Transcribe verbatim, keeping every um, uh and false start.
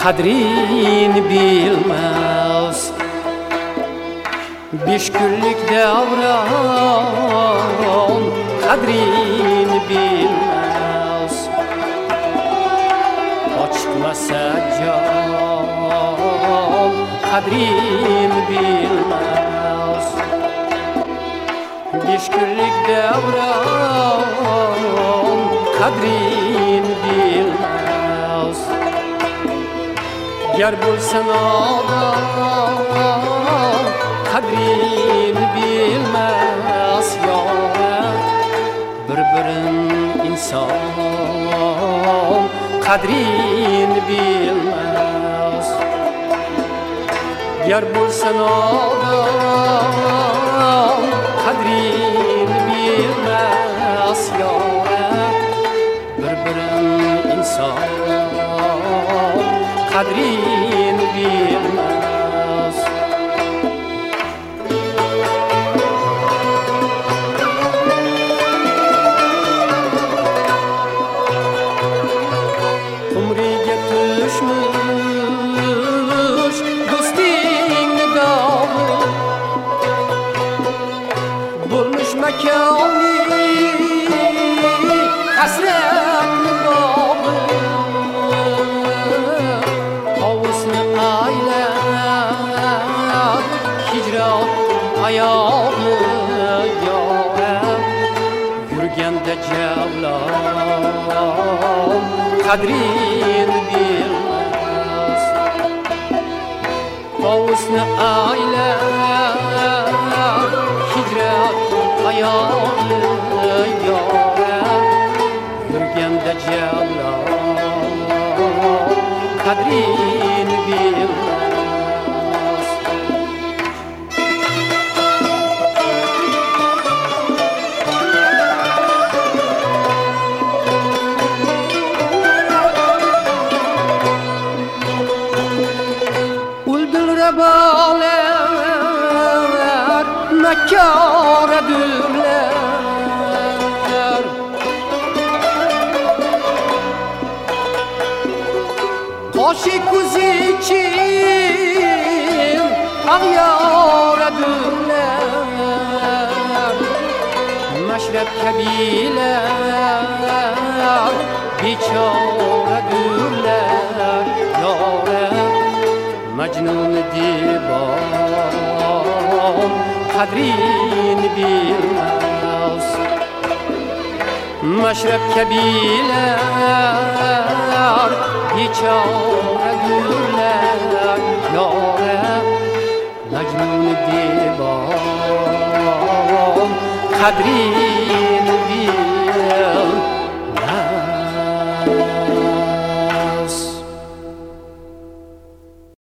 qadrin bilmez. Beş günlük davran qadrin bilmez. Açıkmasa can qadrin bilmez. Beş günlük davran qadrin bilmez. Ger bo'lsan odam qadrin bilmez. Yo'q bir-birin inson qadrin bilmez. Ger bo'lsan odam qadrin bilmez. Yo'q bir-birin inson qadrin bilmez. Umriga tushmuş do'stingni dog'i, bo'lmuş makonli hasratni bog'i. Hovusni aylab hijron oyog'i, yo'q yurganda javlon qadrin bilmez. Hovusni aylab hijron oyog'i, yo'q yurganda javlon qadrin bilmez. Uldurlar bağlar nakâredürler. Qoshi ko'zi için ag'yoradurlar. Mashrab kabilar bechoradurlar. Yo'q Majnun divan qadrin bilmez. Mashrab kabilar bechoradurlar. Yo'q Majnun divan qadrin bilmez.